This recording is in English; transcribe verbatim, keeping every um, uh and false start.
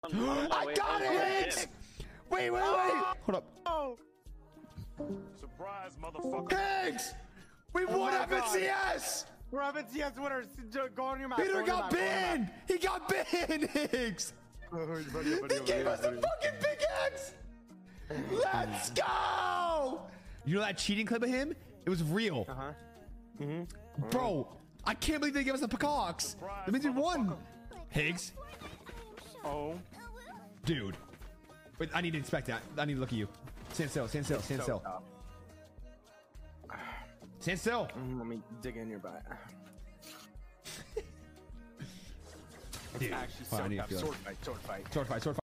I got it! Wait, wait, wait! Hold up. Oh. Surprise, motherfucker. Higgs! We Oh won my F N C God. S! We're F N C S winners. Go on your map. Peter got banned! He got banned, Higgs! He gave us a fucking pickaxe! Let's go! You know that cheating clip of him? It was real. Uh-huh. Mm-hmm. Bro, I can't believe they gave us a pickaxe. That means we won. Higgs? Oh. Dude. Wait, I need to inspect that. I need to look at you. Stand still, stand still, stand still. So Stand still. mm, let me dig in your butt. Dude. Actually, Hold on, I so need to tough. feel it. Sword fight, sword fight. Sword fight, sword fight.